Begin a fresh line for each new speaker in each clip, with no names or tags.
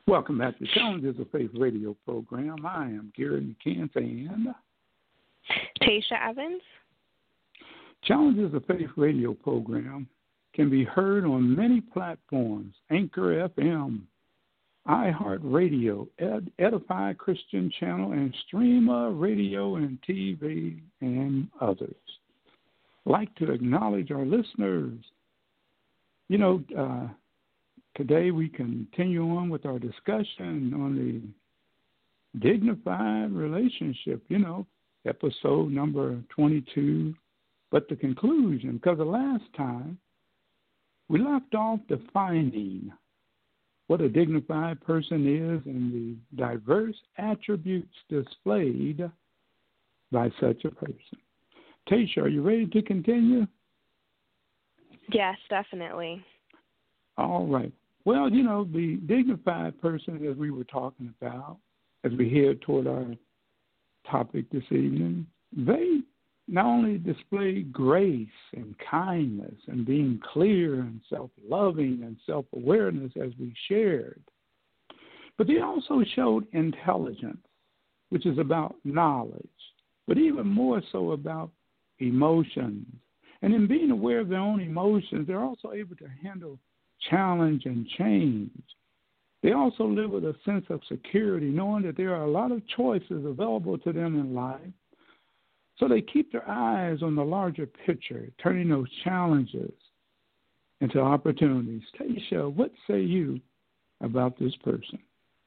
Welcome back to Challenges of Faith radio program. I am Gary McCants and
Tasha Evans.
Challenges of Faith radio program can be heard on many platforms: Anchor FM, iHeartRadio, Edify Christian Channel, and Streamer Radio and TV, and others. I'd like to acknowledge our listeners. Today we continue on with our discussion on the dignified relationship, episode number 22, but the conclusion, because the last time we left off defining what a dignified person is and the diverse attributes displayed by such a person. Tasha, are you ready to continue?
Yes, definitely.
All right. Well, the dignified person, as we were talking about, as we head toward our topic this evening, they not only display grace and kindness and being clear and self-loving and self-awareness, as we shared, but they also showed intelligence, which is about knowledge, but even more so about emotions. And in being aware of their own emotions, they're also able to handle challenge and change. They also live with a sense of security, knowing that there are a lot of choices available to them in life. So they keep their eyes on the larger picture, turning those challenges into opportunities. Tasha, what say you about this person?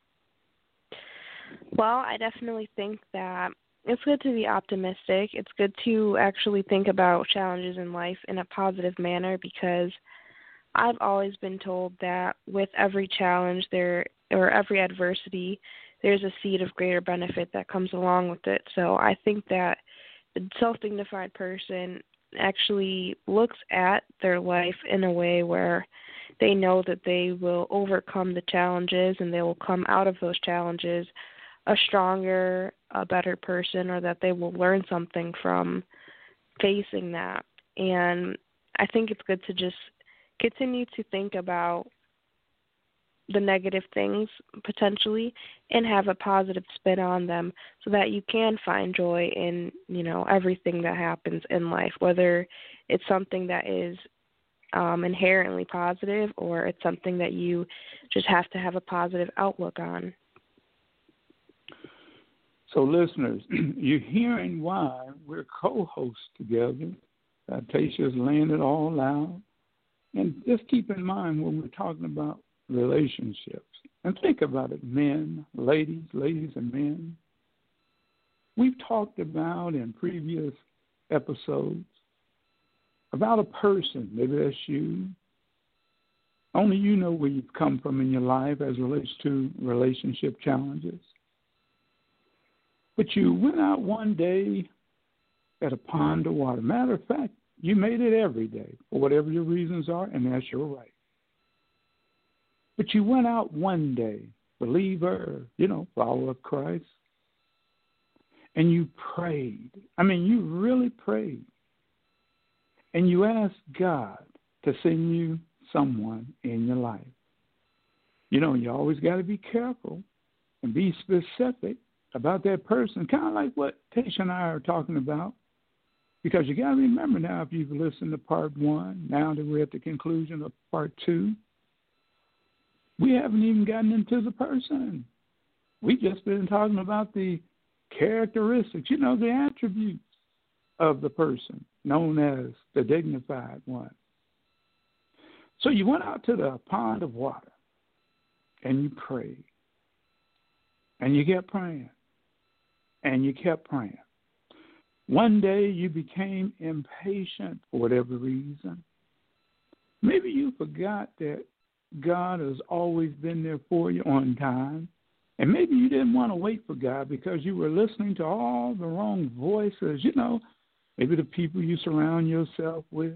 Well, I definitely think that it's good to be optimistic. It's good to actually think about challenges in life in a positive manner, because I've always been told that with every challenge or every adversity, there's a seed of greater benefit that comes along with it. So I think that the self-dignified person actually looks at their life in a way where they know that they will overcome the challenges and they will come out of those challenges a stronger, a better person, or that they will learn something from facing that. And I think it's good to just continue to think about the negative things potentially and have a positive spin on them so that you can find joy in, everything that happens in life, whether it's something that is inherently positive or it's something that you just have to have a positive outlook on.
So listeners, you're hearing why we're co-hosts together. Tasha's laying it all out. And just keep in mind when we're talking about relationships, and think about it, men, ladies and men. We've talked about in previous episodes about a person, maybe that's you. Only you know where you've come from in your life as it relates to relationship challenges. But you went out one day at a pond of water. Matter of fact, you made it every day for whatever your reasons are, and that's your right. But you went out one day, believer, follower of Christ, and you prayed. You really prayed. And you asked God to send you someone in your life. You always got to be careful and be specific about that person, kind of like what Tasha and I are talking about. Because you got to remember now, if you've listened to part 1, now that we're at the conclusion of part 2, we haven't even gotten into the person. We've just been talking about the characteristics, the attributes of the person, known as the dignified one. So you went out to the pond of water, and you prayed, and you kept praying, and you kept praying. One day you became impatient for whatever reason. Maybe you forgot that God has always been there for you on time. And maybe you didn't want to wait for God because you were listening to all the wrong voices, maybe the people you surround yourself with.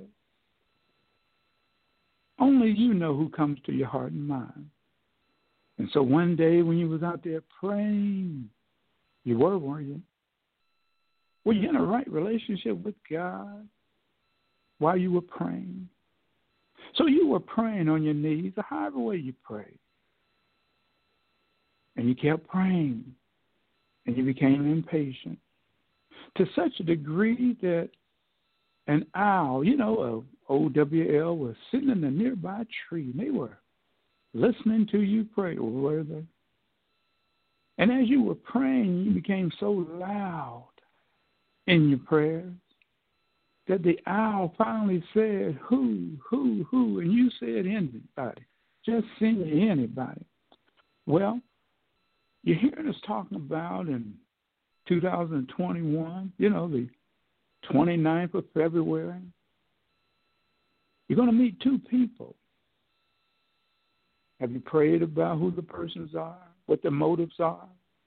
Only you know who comes to your heart and mind. And so one day when you was out there praying, you weren't you? Were you in a right relationship with God while you were praying? So you were praying on your knees, or however way you prayed. and you kept praying, and you became impatient to such a degree that an owl, OWL, was sitting in a nearby tree, and they were listening to you pray, were they? And as you were praying, you became so loud in your prayers that the owl finally said, who, and you said anybody. Just send you anybody. Well, you're hearing us talking about in 2021, the 29th of February, you're going to meet two people. Have you prayed about who the persons are, what their motives are?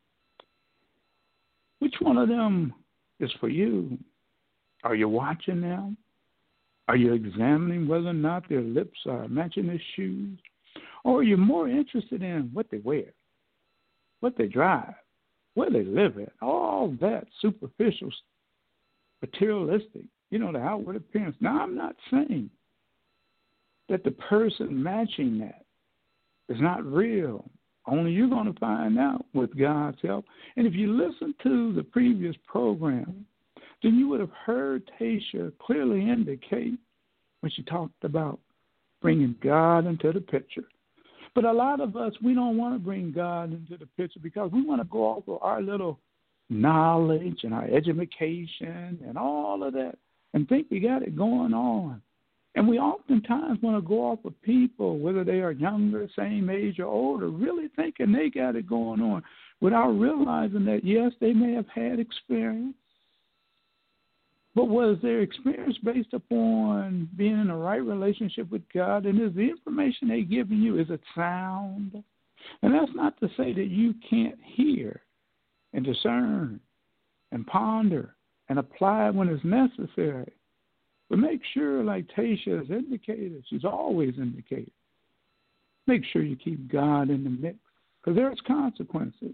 Which one of them is for you? Are you watching them? Are you examining whether or not their lips are matching their shoes? Or are you more interested in what they wear, what they drive, where they live at, all that superficial, materialistic, the outward appearance? Now, I'm not saying that the person matching that is not real. Only you're going to find out with God's help. And if you listen to the previous program, then you would have heard Tasha clearly indicate when she talked about bringing God into the picture. But a lot of us, we don't want to bring God into the picture because we want to go off of our little knowledge and our education and all of that and think we got it going on. And we oftentimes want to go off of people, whether they are younger, same age, or older, really thinking they got it going on without realizing that, yes, they may have had experience, but was their experience based upon being in the right relationship with God? And is the information they're giving you, is it sound? And that's not to say that you can't hear and discern and ponder and apply when it's necessary. But make sure, like Tasha has indicated, she's always indicated, make sure you keep God in the mix because there's consequences.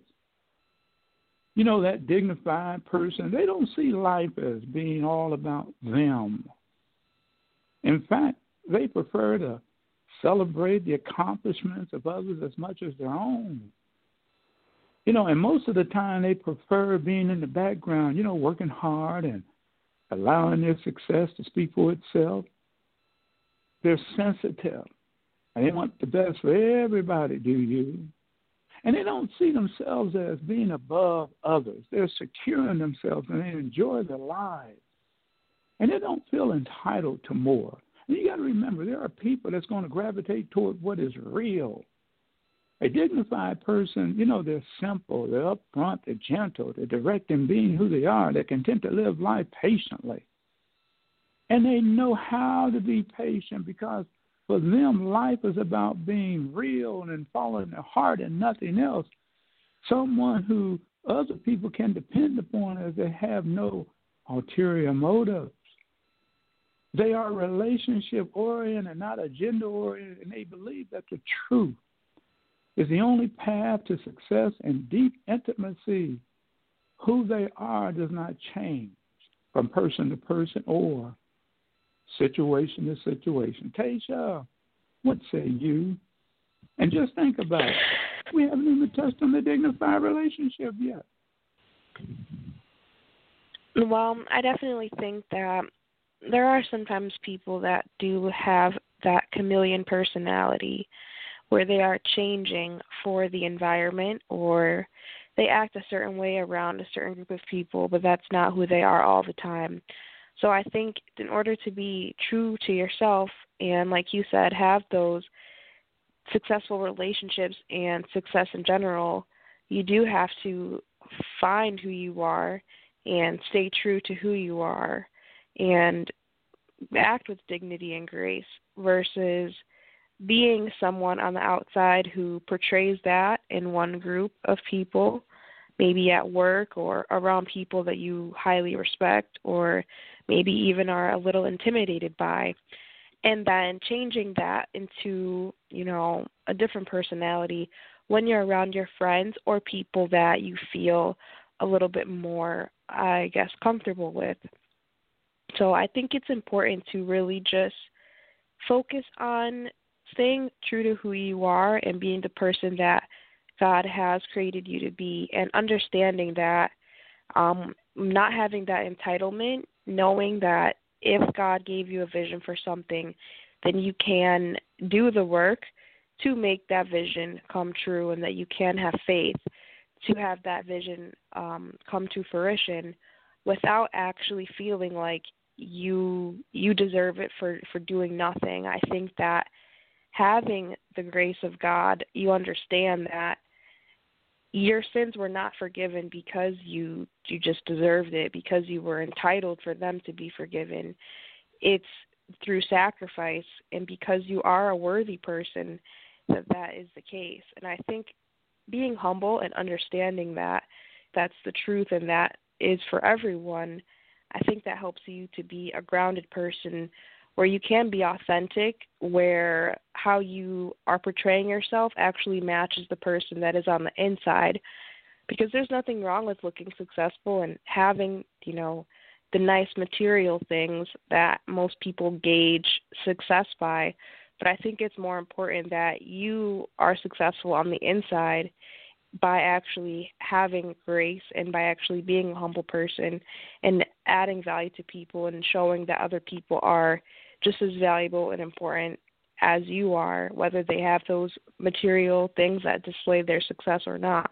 That dignified person, they don't see life as being all about them. In fact, they prefer to celebrate the accomplishments of others as much as their own. And most of the time they prefer being in the background, working hard and allowing their success to speak for itself. They're sensitive, and they want the best for everybody, do you? And they don't see themselves as being above others. They're secure in themselves, and they enjoy their lives. And they don't feel entitled to more. And you got to remember, there are people that's going to gravitate toward what is real. A dignified person, they're simple, they're upfront, they're gentle, they're direct in being who they are. They're content to live life patiently. And they know how to be patient because for them, life is about being real and following their heart and nothing else. Someone who other people can depend upon as they have no ulterior motives. They are relationship-oriented, not agenda-oriented, and they believe that the truth is the only path to success and deep intimacy. Who they are does not change from person to person or situation to situation. Tasha, what say you? And just think about it. We haven't even touched on the dignified relationship yet.
Well, I definitely think that there are sometimes people that do have that chameleon personality where they are changing for the environment or they act a certain way around a certain group of people, but that's not who they are all the time. So I think in order to be true to yourself and, like you said, have those successful relationships and success in general, you do have to find who you are and stay true to who you are and act with dignity and grace versus being someone on the outside who portrays that in one group of people, maybe at work or around people that you highly respect or maybe even are a little intimidated by, and then changing that into, a different personality when you're around your friends or people that you feel a little bit more, comfortable with. So I think it's important to really just focus on staying true to who you are and being the person that God has created you to be, and understanding that, not having that entitlement, knowing that if God gave you a vision for something, then you can do the work to make that vision come true, and that you can have faith to have that vision come to fruition without actually feeling like you deserve it for doing nothing. I think that having the grace of God, you understand that your sins were not forgiven because you just deserved it, because you were entitled for them to be forgiven. It's through sacrifice, and because you are a worthy person that is the case. And I think being humble and understanding that that's the truth and that is for everyone, I think that helps you to be a grounded person where you can be authentic, where how you are portraying yourself actually matches the person that is on the inside. Because there's nothing wrong with looking successful and having, the nice material things that most people gauge success by. But I think it's more important that you are successful on the inside by actually having grace and by actually being a humble person and adding value to people and showing that other people are just as valuable and important as you are, whether they have those material things that display their success or not.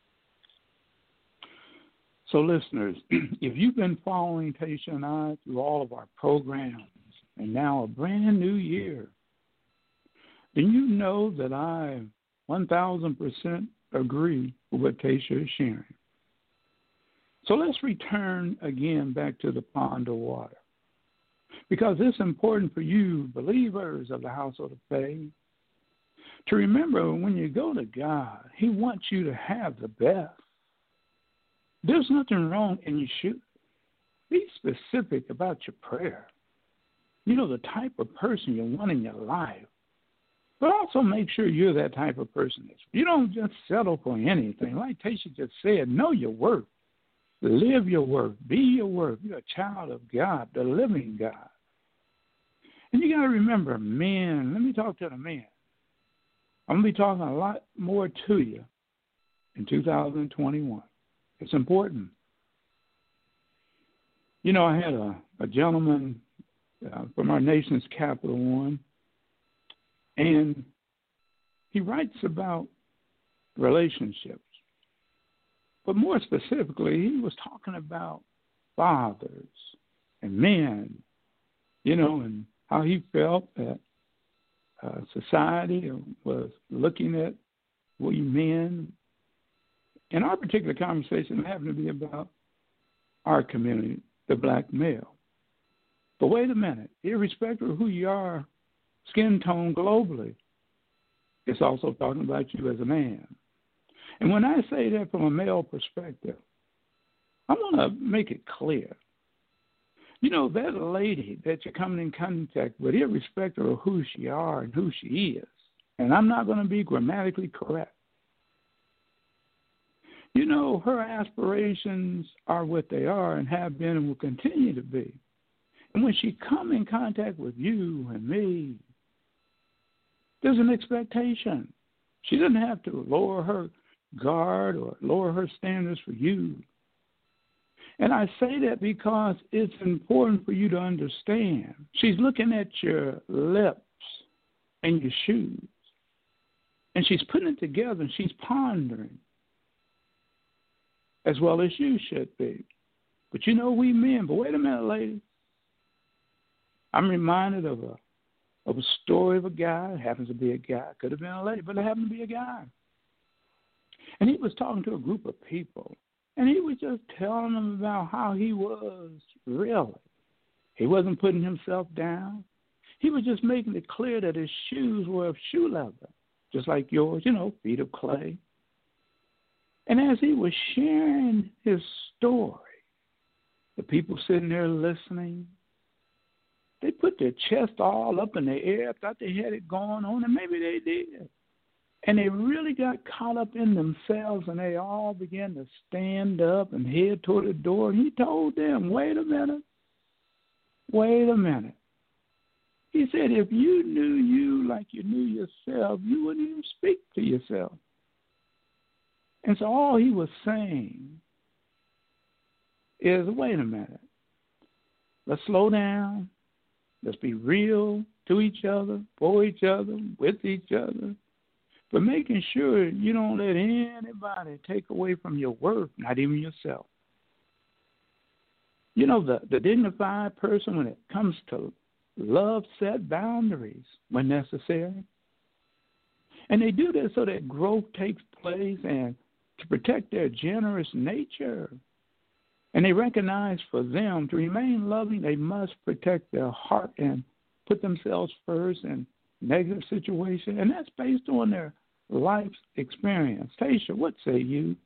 So listeners, if you've been following Tasha and I through all of our programs and now a brand new year, then you know that I 1,000% agree with what Tasha is sharing. So let's return again back to the pond of water, because it's important for you, believers of the household of faith, to remember when you go to God, He wants you to have the best. There's nothing wrong, and you should be specific about your prayer. The type of person you want in your life. But also make sure you're that type of person. You don't just settle for anything. Like Tasha just said, know your worth. Live your worth. Be your worth. You're a child of God, the living God. And you got to remember, men, let me talk to the men. I'm going to be talking a lot more to you in 2021. It's important. I had a gentleman from our nation's capital one, and he writes about relationships. But more specifically, he was talking about fathers and men, and how he felt that society was looking at we men. And our particular conversation happened to be about our community, the black male. But wait a minute, irrespective of who you are, skin tone globally, it's also talking about you as a man. And when I say that from a male perspective, I want to make it clear. That lady that you're coming in contact with, irrespective of who she are and who she is, and I'm not going to be grammatically correct, her aspirations are what they are and have been and will continue to be. And when she come in contact with you and me, there's an expectation. She doesn't have to lower her guard or lower her standards for you. And I say that because it's important for you to understand. She's looking at your lips and your shoes, and she's putting it together, and she's pondering, as well as you should be. But we men, but wait a minute, ladies. I'm reminded of a story of a guy. It happens to be a guy. Could have been a lady, but it happened to be a guy. And he was talking to a group of people, and he was just telling them about how he was really. He wasn't putting himself down. He was just making it clear that his shoes were of shoe leather, just like yours, feet of clay. And as he was sharing his story, the people sitting there listening, they put their chest all up in the air, thought they had it going on, and maybe they did. And they really got caught up in themselves, and they all began to stand up and head toward the door. And he told them, wait a minute. He said, if you knew you like you knew yourself, you wouldn't even speak to yourself. And so all he was saying is, wait a minute, let's slow down. Let's be real to each other, for each other, with each other. But making sure you don't let anybody take away from your worth, not even yourself. You know, the dignified person, when it comes to love, set boundaries when necessary. And they do this so that growth takes place and to protect their generous nature. And they recognize for them to remain loving, they must protect their heart and put themselves first in negative situations. And that's based on their life's experience. Tasha, what say you?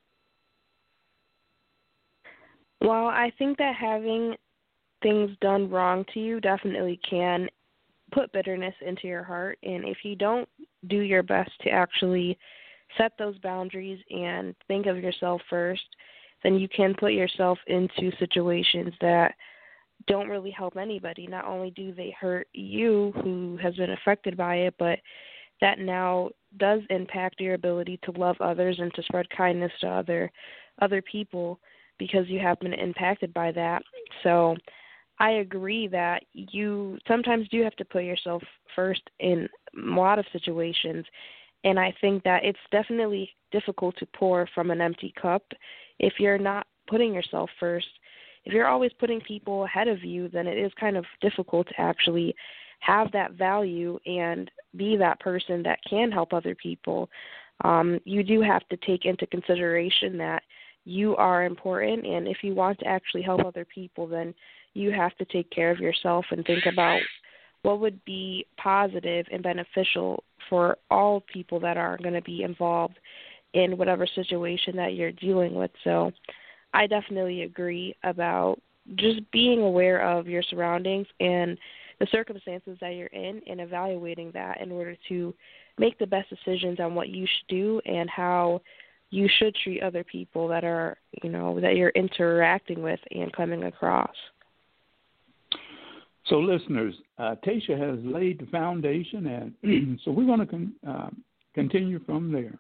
Well, I think that having things done wrong to you definitely can put bitterness into your heart. And if you don't do your best to actually set those boundaries and think of yourself first, then you can put yourself into situations that don't really help anybody. Not only do they hurt you, who has been affected by it, but that now does impact your ability to love others and to spread kindness to other people because you have been impacted by that. So I agree that you sometimes do have to put yourself first in a lot of situations, and I think that it's definitely difficult to pour from an empty cup if you're not putting yourself first. If you're always putting people ahead of you, then it is kind of difficult to actually have that value and be that person that can help other people. You do have to take into consideration that you are important, and if you want to actually help other people, then you have to take care of yourself and think about what would be positive and beneficial for all people that are going to be involved in whatever situation that you're dealing with. So I definitely agree about just being aware of your surroundings and the circumstances that you're in and evaluating that in order to make the best decisions on what you should do and how you should treat other people that are, that you're interacting with and coming across.
So, listeners, Tasha has laid the foundation, and so we're going to continue from there.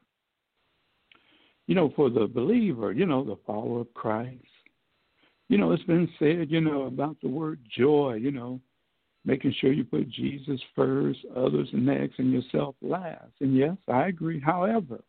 For the believer, the follower of Christ, it's been said, about the word joy, making sure you put Jesus first, others next, and yourself last. And yes, I agree. However,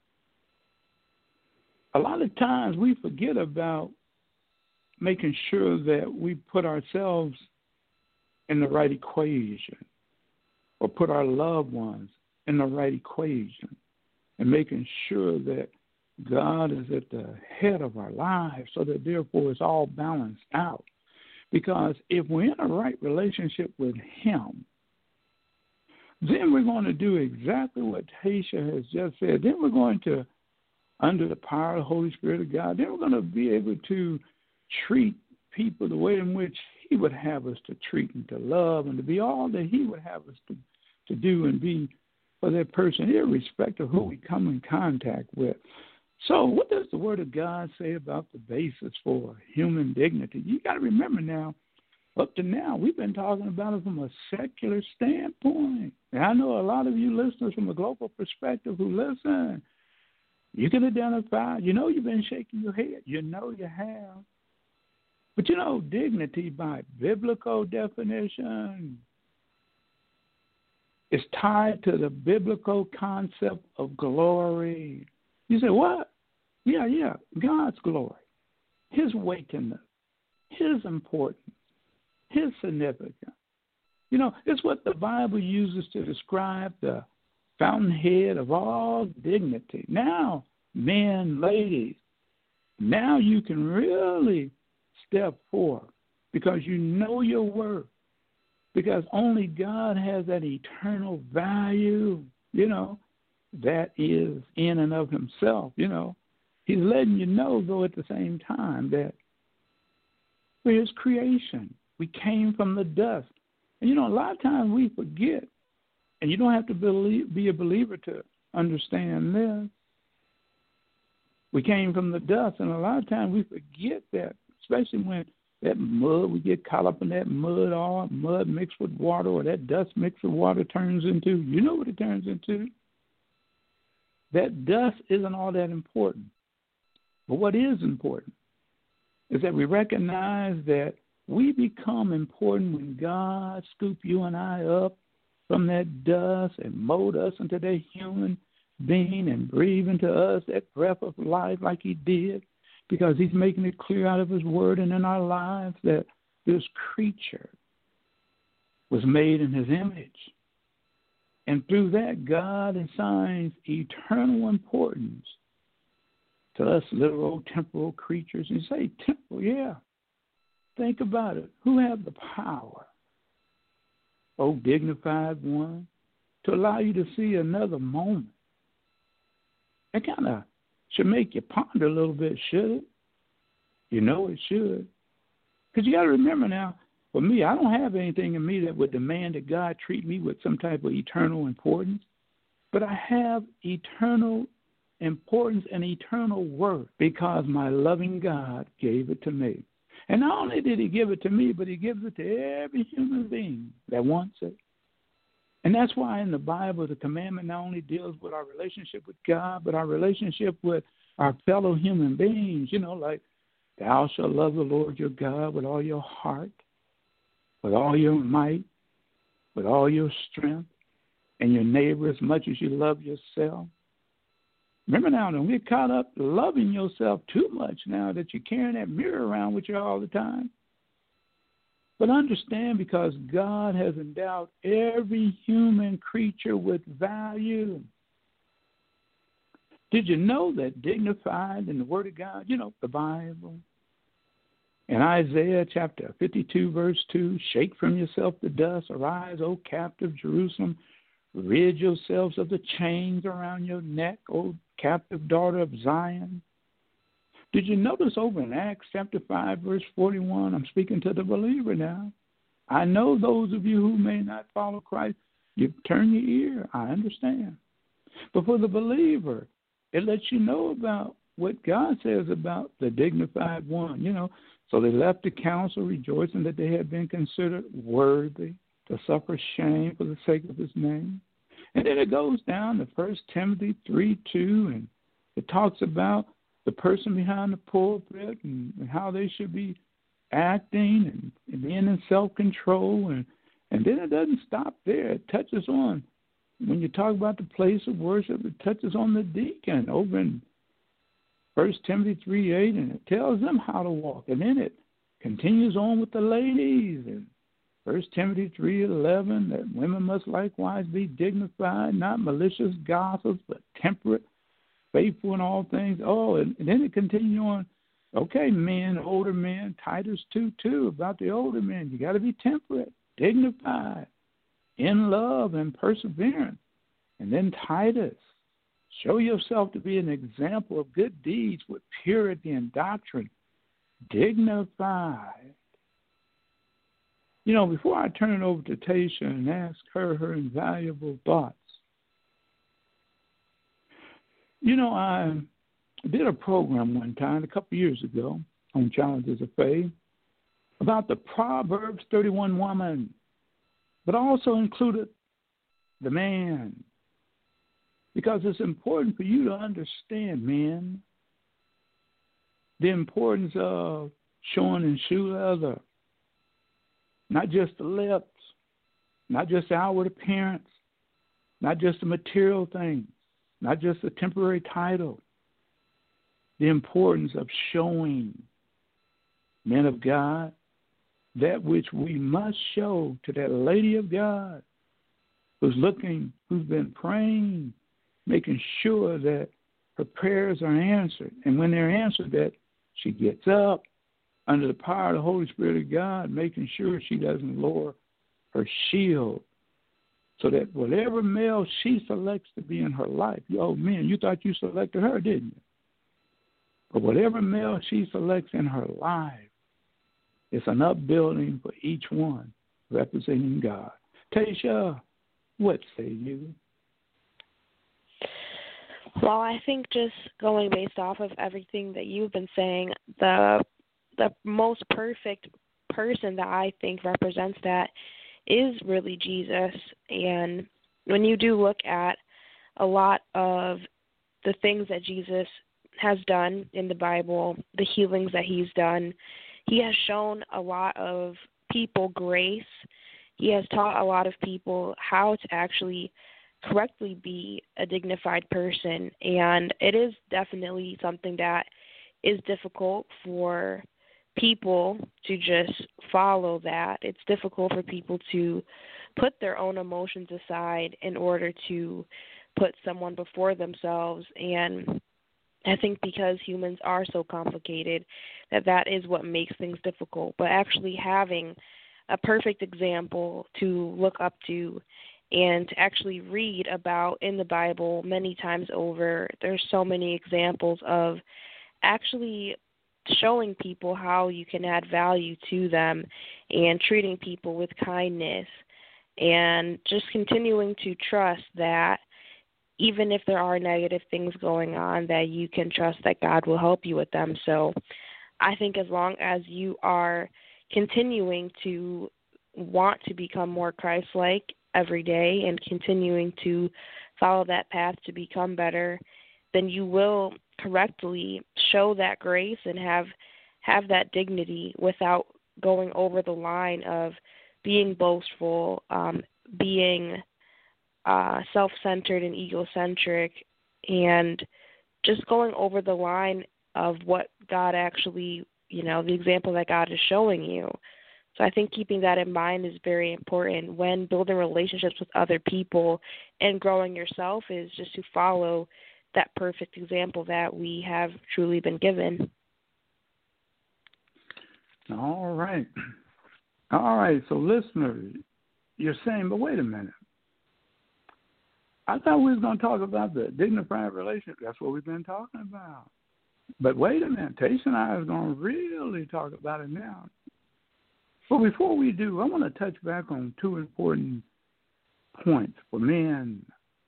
a lot of times we forget about making sure that we put ourselves in the right equation or put our loved ones in the right equation and making sure that God is at the head of our lives so that therefore it's all balanced out. Because if we're in a right relationship with Him, then we're going to do exactly what Tasha has just said. Then we're going to, under the power of the Holy Spirit of God, then we're going to be able to treat people the way in which He would have us to treat and to love and to be all that He would have us to do and be for that person, irrespective of who we come in contact with. So what does the Word of God say about the basis for human dignity? You got to remember now, up to now, we've been talking about it from a secular standpoint. And I know a lot of you listeners from a global perspective who listen, you can identify. You've been shaking your head. You have. But dignity by biblical definition is tied to the biblical concept of glory. You say, what? Yeah, God's glory, His weightiness, His importance, His significance. It's what the Bible uses to describe the fountainhead of all dignity. Now, men, ladies, now you can really step forth because you know your worth, because only God has that eternal value, that is in and of Himself, He's letting you know, though, at the same time that we're His creation. We came from the dust. And, a lot of times we forget, and you don't have to be a believer to understand this. We came from the dust, and a lot of times we forget that, especially when that mud, we get caught up in that mud, all mud mixed with water, or that dust mixed with water turns into. You know what it turns into. That dust isn't all that important. But what is important is that we recognize that we become important when God scooped you and I up from that dust and mold us into that human being and breathe into us that breath of life like he did, because he's making it clear out of his word and in our lives that this creature was made in his image. And through that, God assigns eternal importance to us literal temporal creatures. And you say, temporal, yeah. Think about it. Who have the power, oh dignified one, to allow you to see another moment? That kind of should make you ponder a little bit, should it? You know it should. Because you got to remember now, for me, I don't have anything in me that would demand that God treat me with some type of eternal importance. But I have eternal importance and eternal worth because my loving God gave it to me. And not only did he give it to me, but he gives it to every human being that wants it. And that's why in the Bible, the commandment not only deals with our relationship with God, but our relationship with our fellow human beings, like thou shalt love the Lord your God with all your heart, with all your might, with all your strength, and your neighbor as much as you love yourself. Remember now, don't get caught up loving yourself too much now that you're carrying that mirror around with you all the time. But understand, because God has endowed every human creature with value. Did you know that dignified in the Word of God, the Bible? In Isaiah chapter 52, verse 2, shake from yourself the dust, arise, O captive Jerusalem, rid yourselves of the chains around your neck, O captive daughter of Zion. Did you notice over in Acts chapter 5, verse 41, I'm speaking to the believer now. I know those of you who may not follow Christ, you turn your ear, I understand. But for the believer, it lets you know about what God says about the dignified one, So they left the council rejoicing that they had been considered worthy to suffer shame for the sake of his name. And then it goes down to 1 Timothy 3:2, and it talks about the person behind the pulpit and how they should be acting and being in self-control. And then it doesn't stop there. It touches on, when you talk about the place of worship, it touches on the deacon over in 1 Timothy 3:8, and it tells them how to walk. And then it continues on with the ladies. And 1 Timothy 3:11, that women must likewise be dignified, not malicious gossips, but temperate, faithful in all things. Oh, and then it continues on. Okay, men, older men, Titus 2:2, about the older men. You got to be temperate, dignified, in love and perseverance. And then Titus, show yourself to be an example of good deeds with purity and doctrine, dignified. Before I turn it over to Tasha and ask her invaluable thoughts, I did a program one time, a couple years ago, on Challenges of Faith, about the Proverbs 31 woman, but also included the man. Because it's important for you to understand, men, the importance of showing and shoe leather. Not just the lips, not just the outward appearance, not just the material things, not just the temporary title. The importance of showing, men of God, that which we must show to that lady of God who's been praying, making sure that her prayers are answered. And when they're answered, that she gets up under the power of the Holy Spirit of God, making sure she doesn't lower her shield, so that whatever male she selects to be in her life, men, you thought you selected her, didn't you? But whatever male she selects in her life, it's an upbuilding for each one representing God. Tasha, what say you?
Well, I think just going based off of everything that you've been saying, the most perfect person that I think represents that is really Jesus. And when you do look at a lot of the things that Jesus has done in the Bible, the healings that he's done. He has shown a lot of people grace. He has taught a lot of people how to actually correctly be a dignified person, and it is definitely something that is difficult for people to just follow that. It's difficult for people to put their own emotions aside in order to put someone before themselves, and I think because humans are so complicated that is what makes things difficult. But actually having a perfect example to look up to and to actually read about in the Bible many times over, there's so many examples of actually showing people how you can add value to them and treating people with kindness and just continuing to trust that even if there are negative things going on, that you can trust that God will help you with them. So I think as long as you are continuing to want to become more Christ-like every day and continuing to follow that path to become better, then you will correctly show that grace and have that dignity without going over the line of being boastful, being self-centered and egocentric, and just going over the line of what God actually, the example that God is showing you. So I think keeping that in mind is very important when building relationships with other people and growing yourself, is just to follow that perfect example that we have truly been given.
All right. All right. So listeners, you're saying, but wait a minute. I thought we was going to talk about the dignified relationship. That's what we've been talking about. But wait a minute. Tayshia and I is going to really talk about it now. But before we do, I want to touch back on two important points for men.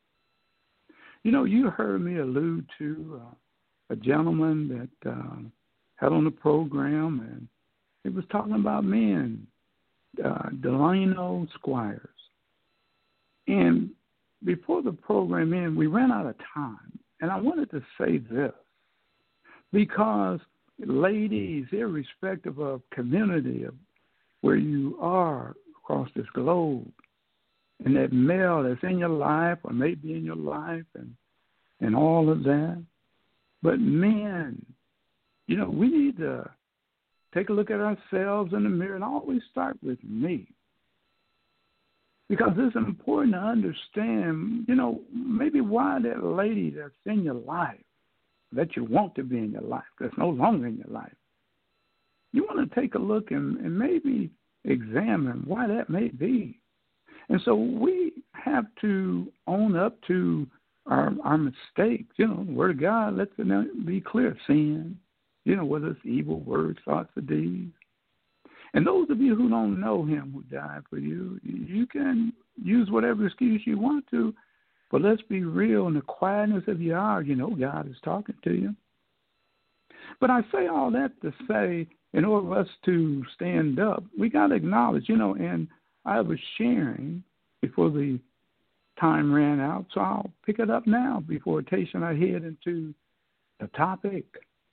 You heard me allude to a gentleman that had on the program, and he was talking about men, Delano Squires. And before the program ended, we ran out of time. And I wanted to say this, because ladies, irrespective of community, of where you are across this globe, and that male that's in your life or maybe in your life and all of that. But men, we need to take a look at ourselves in the mirror and always start with me. Because it's important to understand, maybe why that lady that's in your life, that you want to be in your life, that's no longer in your life, you want to take a look and maybe examine why that may be. And so we have to own up to our mistakes. The Word of God lets it be clear. Sin, whether it's evil words, thoughts, or deeds. And those of you who don't know him who died for you, you can use whatever excuse you want to, but let's be real. In the quietness of your hour, God is talking to you. But I say all that to say, in order for us to stand up, we got to acknowledge, and I was sharing before the time ran out, so I'll pick it up now before Tayshia and I head into the topic.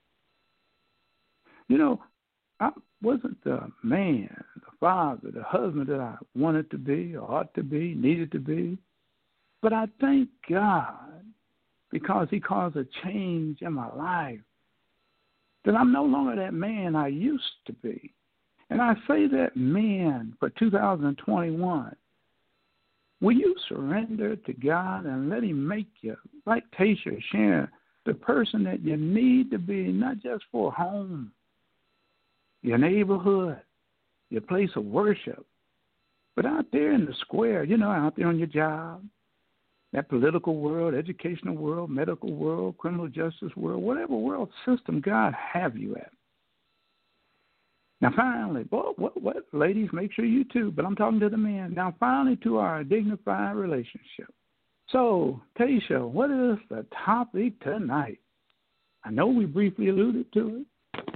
I wasn't the man, the father, the husband that I wanted to be, or ought to be, needed to be. But I thank God, because he caused a change in my life, that I'm no longer that man I used to be. And I say that, man, for 2021, will you surrender to God and let him make you, like Tayshia sharing, the person that you need to be, not just for home, your neighborhood, your place of worship, but out there in the square, out there on your job, that political world, educational world, medical world, criminal justice world, whatever world system God have you at. Now, finally, what ladies, make sure you too, but I'm talking to the men. Now, finally, to our dignified relationship. So, Tayshia, what is the topic tonight? I know we briefly alluded to it.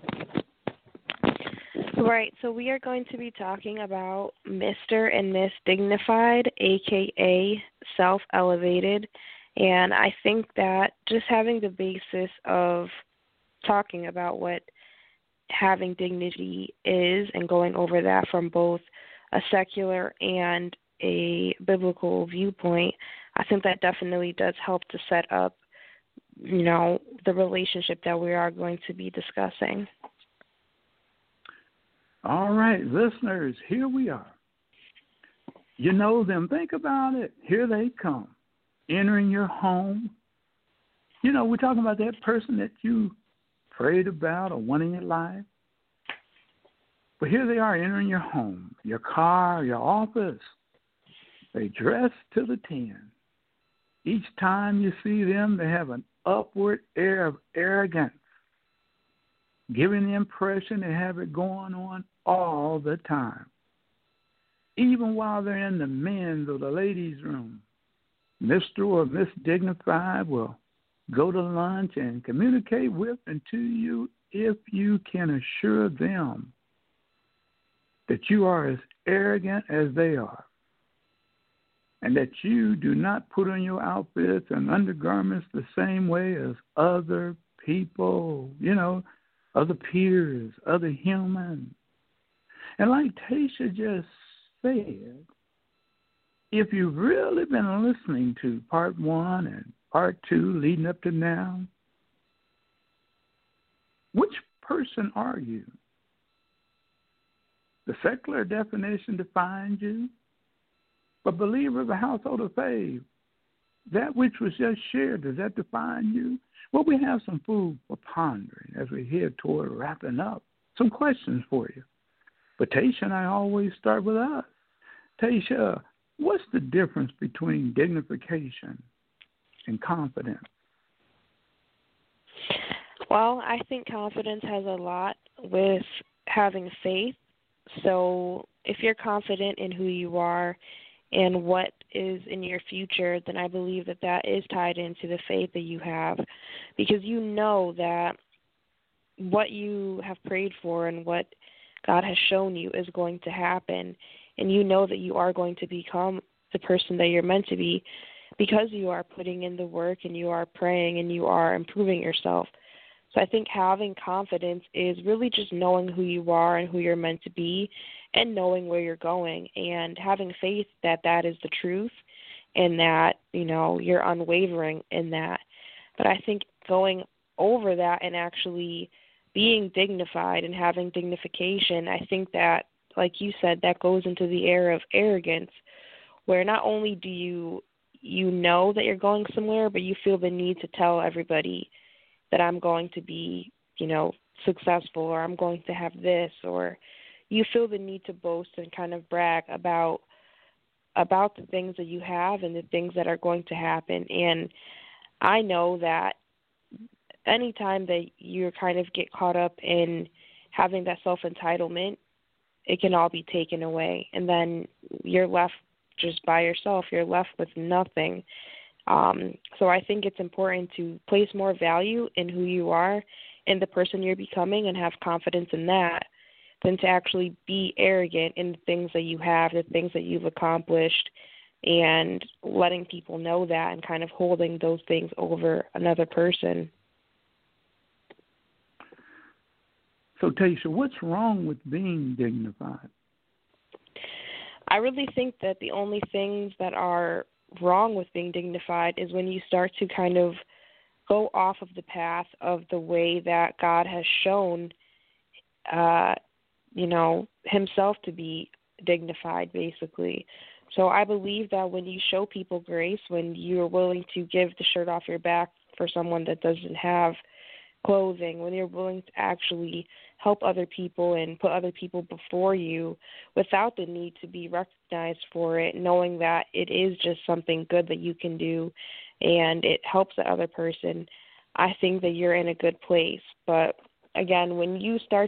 Right, so we are going to be talking about Mr. and Miss Dignified, a.k.a. Self-Elevated, and I think that just having the basis of talking about what having dignity is and going over that from both a secular and a biblical viewpoint, I think that definitely does help to set up, the relationship that we are going to be discussing.
All right, listeners, here we are. You know them. Think about it. Here they come, entering your home. We're talking about that person that you prayed about or one in your life. But here they are entering your home, your car, your office. They dress to the 10. Each time you see them, they have an upward air of arrogance, giving the impression they have it going on all the time. Even while they're in the men's or the ladies' room, Mr. or Miss Dignified will go to lunch and communicate with and to you if you can assure them that you are as arrogant as they are, and that you do not put on your outfits and undergarments the same way as other people, other peers, other humans. And like Tasha just said, if you've really been listening to part 1 and part 2 leading up to now, which person are you? The secular definition defines you, but believer of the household of faith, that which was just shared, does that define you? Well, we have some food for pondering as we head toward wrapping up. Some questions for you. But Tasha and I always start with us. Tasha, what's the difference between dignification and confidence?
Well, I think confidence has a lot with having faith. So if you're confident in who you are and what is in your future, then I believe that that is tied into the faith that you have, because you know that what you have prayed for and what God has shown you is going to happen, and you know that you are going to become the person that you're meant to be because you are putting in the work and you are praying and you are improving yourself. So I think having confidence is really just knowing who you are and who you're meant to be and knowing where you're going and having faith that that is the truth and that, you're unwavering in that. But I think going over that and actually being dignified and having dignification, I think that, like you said, that goes into the area of arrogance, where not only do you know that you're going somewhere, but you feel the need to tell everybody that I'm going to be, successful, or I'm going to have this, or you feel the need to boast and kind of brag about the things that you have and the things that are going to happen. And I know that anytime that you kind of get caught up in having that self-entitlement, it can all be taken away. And then you're left just by yourself. You're left with nothing. So I think it's important to place more value in who you are and the person you're becoming and have confidence in that than to actually be arrogant in the things that you have, the things that you've accomplished, and letting people know that and kind of holding those things over another person.
So, Tasha, what's wrong with being dignified?
I really think that the only things that are wrong with being dignified is when you start to kind of go off of the path of the way that God has shown, himself to be dignified, basically. So I believe that when you show people grace, when you're willing to give the shirt off your back for someone that doesn't have clothing, when you're willing to actually help other people and put other people before you without the need to be recognized for it, knowing that it is just something good that you can do and it helps the other person, I think that you're in a good place. But again, when you start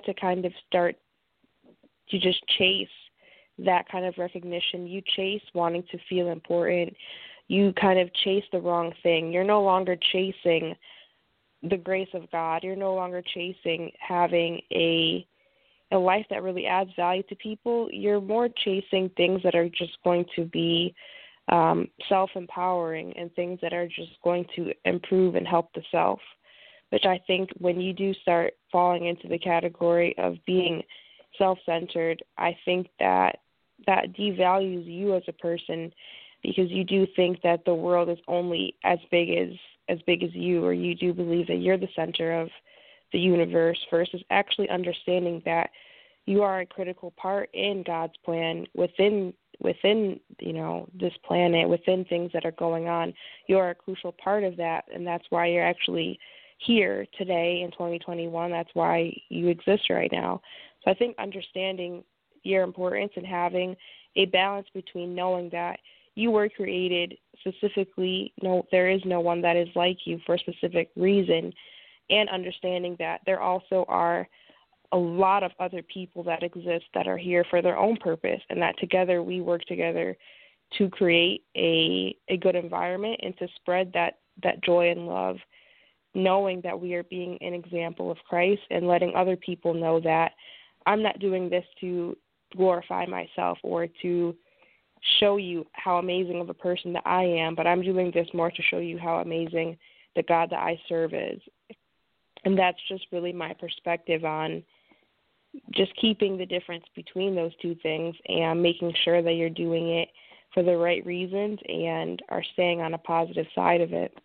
to just chase that kind of recognition, you chase wanting to feel important, you kind of chase the wrong thing. You're no longer chasing the grace of God. You're no longer chasing having a life that really adds value to people. You're more chasing things that are just going to be self-empowering and things that are just going to improve and help the self. which I think when you do start falling into the category of being self-centered, I think that devalues you as a person, because you do think that the world is only as big as you, or you do believe that you're the center of the universe, versus actually understanding that you are a critical part in God's plan within this planet, within things that are going on. You're a crucial part of that, and that's why you're actually here today in 2021. That's why you exist right now. So I think understanding your importance and having a balance between knowing that you were created specifically, there is no one that is like you for a specific reason, and understanding that there also are a lot of other people that exist that are here for their own purpose, and that together we work together to create a good environment and to spread that joy and love, knowing that we are being an example of Christ and letting other people know that I'm not doing this to glorify myself or to show you how amazing of a person that I am, but I'm doing this more to show you how amazing the God that I serve is. And that's just really my perspective on just keeping the difference between those two things and making sure that you're doing it for the right reasons and are staying on a positive side of it.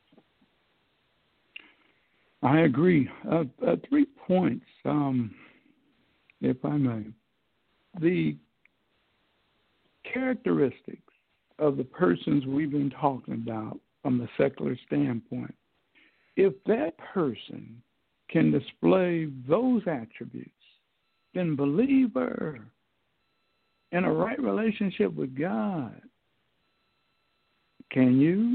I agree. 3 points, if I may. The characteristics of the persons we've been talking about from the secular standpoint, if that person can display those attributes, then believer in a right relationship with God, can you?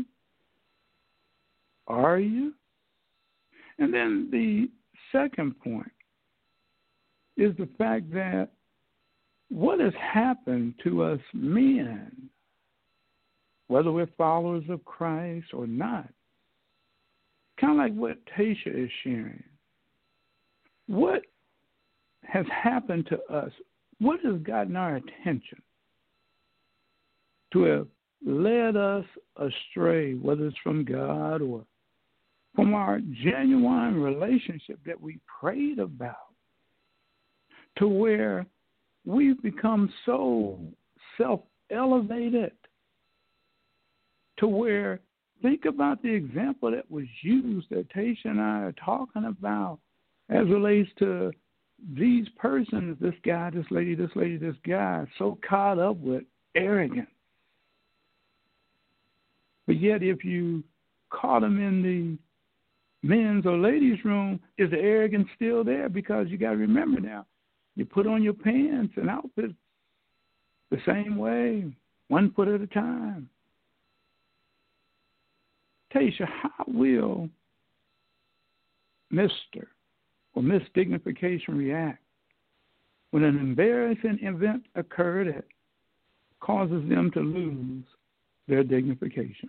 Are you? And then the second point is the fact that what has happened to us men, whether we're followers of Christ or not, kind of like what Tasha is sharing. What has happened to us? What has gotten our attention to have led us astray, whether it's from God or from our genuine relationship that we prayed about, to where we've become so self-elevated, to where, think about the example that was used that Tasha and I are talking about as relates to these persons, this guy, this lady, this guy, so caught up with arrogance. But yet if you caught them in the men's or ladies' room, is the arrogance still there? Because you got to remember now, you put on your pants and outfits the same way, 1 foot at a time. Tasha, how will Mr. or Miss Dignification react when an embarrassing event occurred that causes them to lose their dignification?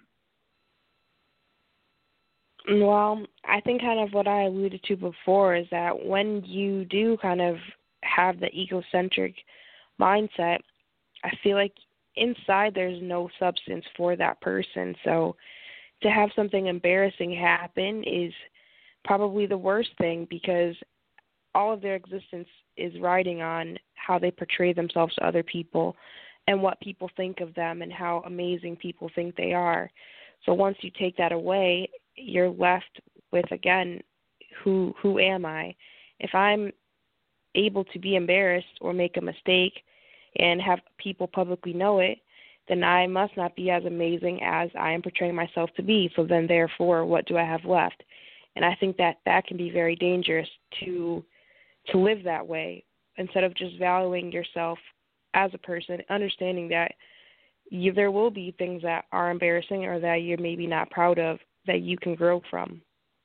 Well, I think kind of what I alluded to before is that when you do kind of have the egocentric mindset, I feel like inside there's no substance for that person. So to have something embarrassing happen is probably the worst thing, because all of their existence is riding on how they portray themselves to other people and what people think of them and how amazing people think they are. So once you take that away, you're left with, again, who am I? If I'm able to be embarrassed or make a mistake and have people publicly know it, then I must not be as amazing as I am portraying myself to be. So then, therefore, what do I have left? And I think that can be very dangerous to live that way, instead of just valuing yourself as a person, understanding that there will be things that are embarrassing or that you're maybe not proud of that you can grow from.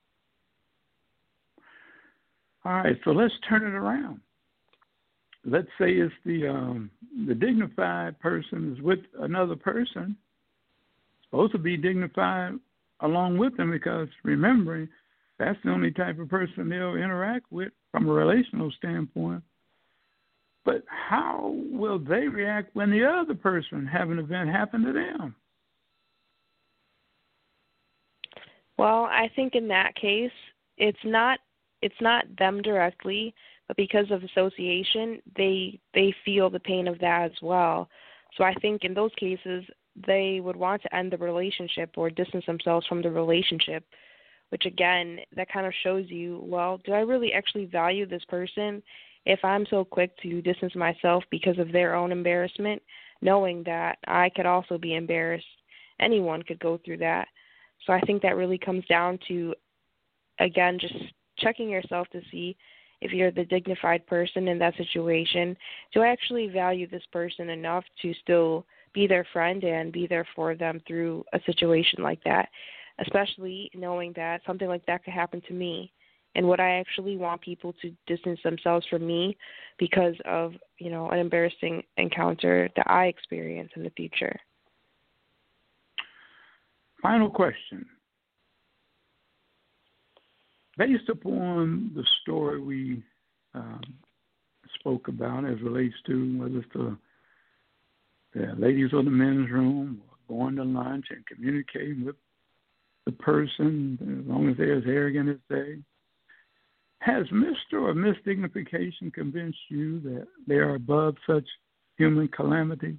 All right, so let's turn it around. Let's say it's the dignified person is with another person, supposed to be dignified along with them, because remembering that's the only type of person they'll interact with from a relational standpoint. But how will they react when the other person have an event happen to them?
Well, I think in that case, it's not them directly, but because of association, they feel the pain of that as well. So I think in those cases, they would want to end the relationship or distance themselves from the relationship, which again, that kind of shows you, well, do I really actually value this person if I'm so quick to distance myself because of their own embarrassment, knowing that I could also be embarrassed? Anyone could go through that. So I think that really comes down to, again, just checking yourself to see if you're the dignified person in that situation. Do I actually value this person enough to still be their friend and be there for them through a situation like that, especially knowing that something like that could happen to me? And would I actually want people to distance themselves from me because of, an embarrassing encounter that I experience in the future?
Final question. Based upon the story we spoke about as relates to whether it's the ladies or the men's room, or going to lunch and communicating with the person as long as they're as arrogant as they, has Mr. or Miss Dignification convinced you that they are above such human calamities?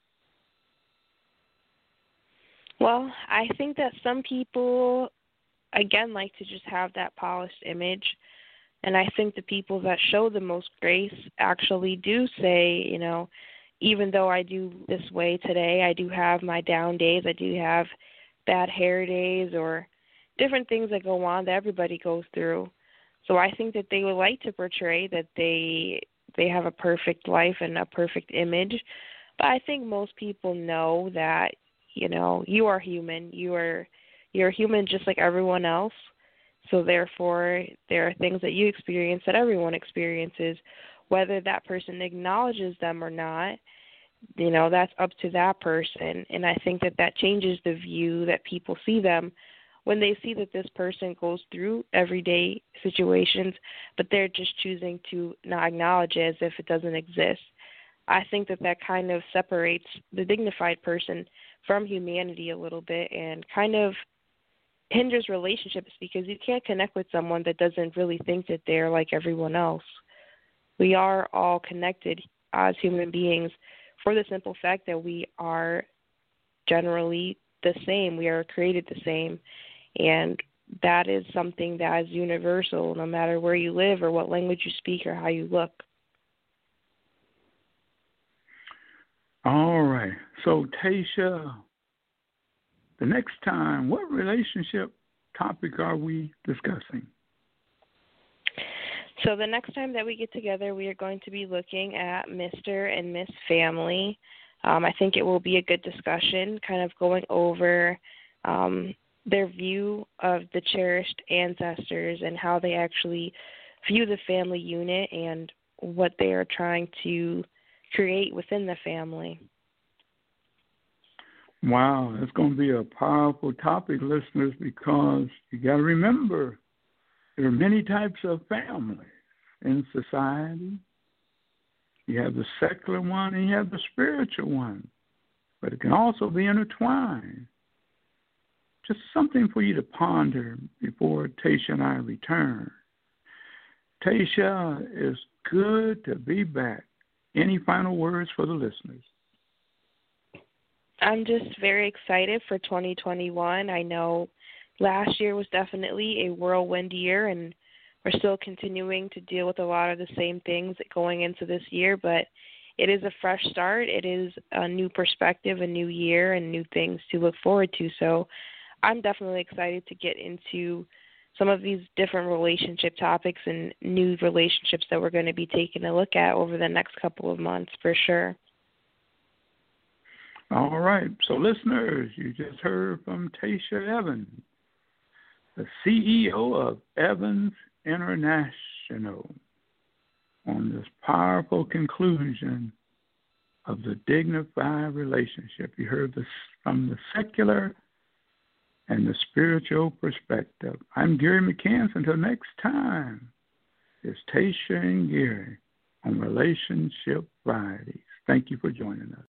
Well, I think that some people, again, like to just have that polished image. And I think the people that show the most grace actually do say, even though I do this way today, I do have my down days, I do have bad hair days or different things that go on that everybody goes through. So I think that they would like to portray that they have a perfect life and a perfect image. But I think most people know that, you are human. You're human just like everyone else. So therefore, there are things that you experience that everyone experiences. Whether that person acknowledges them or not, that's up to that person. And I think that changes the view that people see them when they see that this person goes through everyday situations, but they're just choosing to not acknowledge it as if it doesn't exist. I think that kind of separates the dignified person from humanity a little bit and kind of hinders relationships because you can't connect with someone that doesn't really think that they're like everyone else. We are all connected as human beings for the simple fact that we are generally the same. We are created the same. And that is something that is universal, no matter where you live or what language you speak or how you look.
All right. So, Tasha, the next time, what relationship topic are we discussing?
So the next time that we get together, we are going to be looking at Mr. and Miss Family. I think it will be a good discussion, kind of going over their view of the cherished ancestors and how they actually view the family unit and what they are trying to create within the family.
Wow, it's going to be a powerful topic, listeners, because you got to remember there are many types of families in society. You have the secular one and you have the spiritual one, but it can also be intertwined. Just something for you to ponder before Tasha and I return. Tasha, it's good to be back. Any final words for the listeners?
I'm just very excited for 2021. I know last year was definitely a whirlwind year, and we're still continuing to deal with a lot of the same things going into this year, but it is a fresh start. It is a new perspective, a new year, and new things to look forward to. So I'm definitely excited to get into some of these different relationship topics and new relationships that we're going to be taking a look at over the next couple of months for sure.
All right. So, listeners, you just heard from Tasha Evans, the CEO of Evans International, on this powerful conclusion of the dignified relationship. You heard this from the secular and the spiritual perspective. I'm Gary McCants. Until next time, it's Tasha and Gary on Relationship Fridays. Thank you for joining us.